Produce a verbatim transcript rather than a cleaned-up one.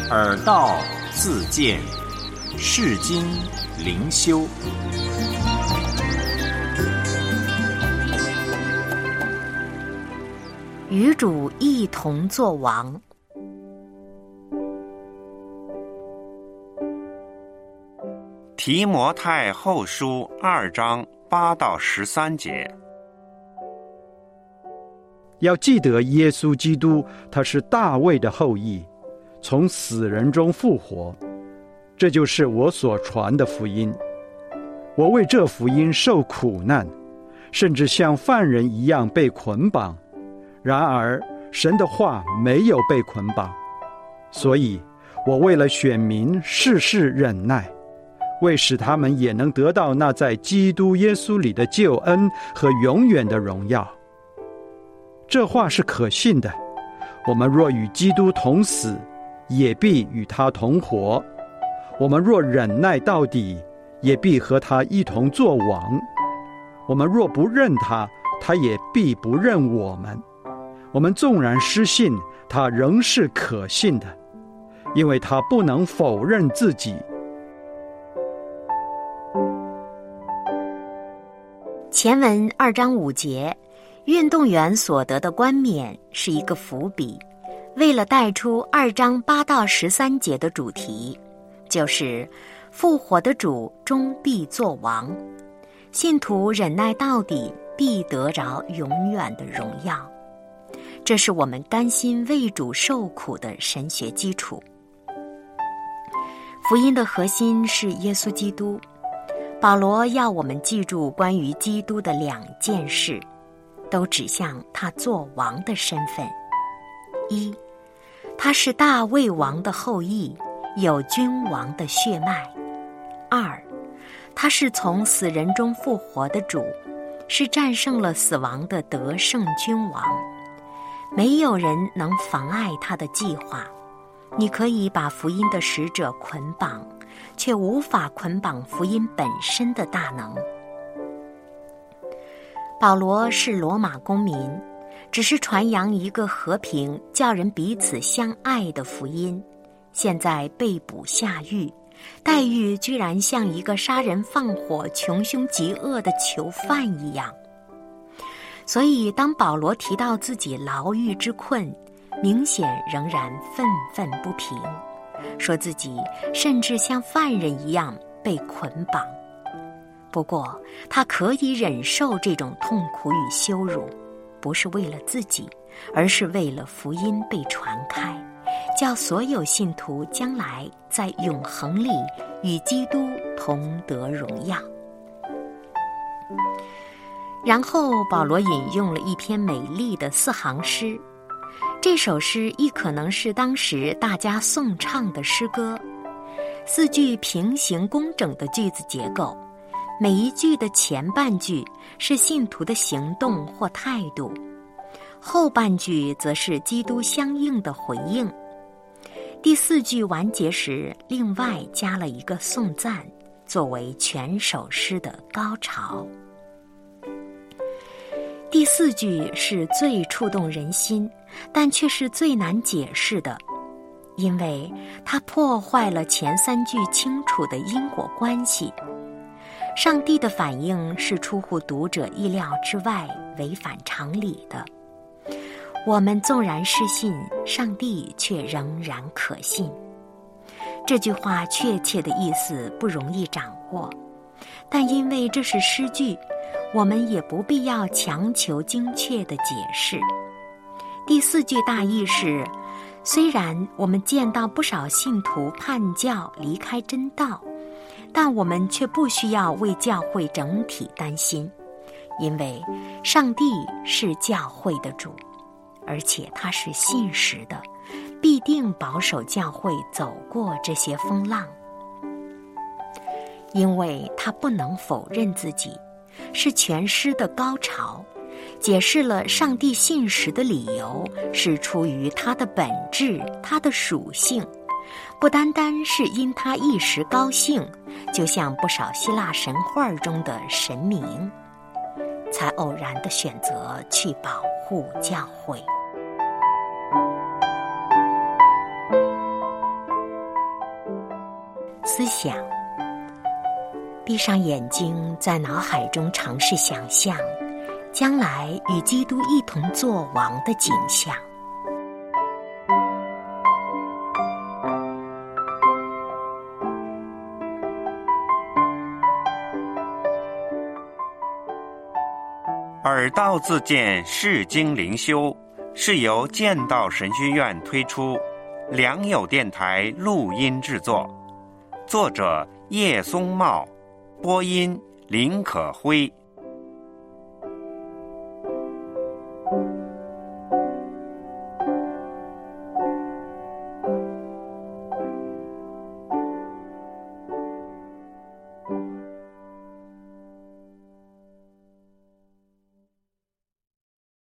耳道自见，世经灵修。 与主一同作王。 提摩太后书二章八到十三节。 要记得耶稣基督，他是大卫的后裔，从死人中复活，这就是我所传的福音。我为这福音受苦难，甚至像犯人一样被捆绑，然而神的话没有被捆绑，所以我为了选民事事忍耐，为使他们也能得到那在基督耶稣里的救恩和永远的荣耀。这话是可信的，我们若与基督同死，也必与他同活；我们若忍耐到底，也必和他一同作王。我们若不认他，他也必不认我们。我们纵然失信，他仍是可信的，因为他不能否认自己。 前文二章五节，运动员所得的冠冕是一个伏笔，为了带出二章八到十三节的主题，就是复活的主终必作王，信徒忍耐到底，必得着永远的荣耀。这是我们甘心为主受苦的神学基础。福音的核心是耶稣基督，保罗要我们记住关于基督的两件事，都指向他作王的身份。一，他是大卫王的后裔，有君王的血脉。二，他是从死人中复活的主，是战胜了死亡的得胜君王。没有人能妨碍他的计划。你可以把福音的使者捆绑，却无法捆绑福音本身的大能。保罗是罗马公民，只是传扬一个和平、叫人彼此相爱的福音，现在被捕下狱，待遇居然像一个杀人放火、穷凶极恶的囚犯一样。所以当保罗提到自己牢狱之困，明显仍然愤愤不平，说自己甚至像犯人一样被捆绑。不过他可以忍受这种痛苦与羞辱，不是为了自己，而是为了福音被传开，叫所有信徒将来在永恒里与基督同得荣耀。然后保罗引用了一篇美丽的四行诗，这首诗亦可能是当时大家颂唱的诗歌。四句平行工整的句子结构，每一句的前半句是信徒的行动或态度，后半句则是基督相应的回应。第四句完结时另外加了一个颂赞，作为全首诗的高潮。第四句是最触动人心，但却是最难解释的，因为它破坏了前三句清楚的因果关系。上帝的反应是出乎读者意料之外，违反常理的。我们纵然失信，上帝却仍然可信。这句话确切的意思不容易掌握，但因为这是诗句，我们也不必要强求精确的解释。第四句大意是，虽然我们见到不少信徒叛教离开真道，但我们却不需要为教会整体担心，因为上帝是教会的主，而且他是信实的，必定保守教会走过这些风浪。因为他不能否认自己，是全诗的高潮，解释了上帝信实的理由是出于他的本质，他的属性，不单单是因他一时高兴，就像不少希腊神话中的神明，才偶然地选择去保护教会。 思想。闭上眼睛，在脑海中尝试想象将来与基督一同作王的景象。 耳道自荐释经灵修是由剑道神学院推出，良友电台录音制作，作者叶松茂，播音林可辉。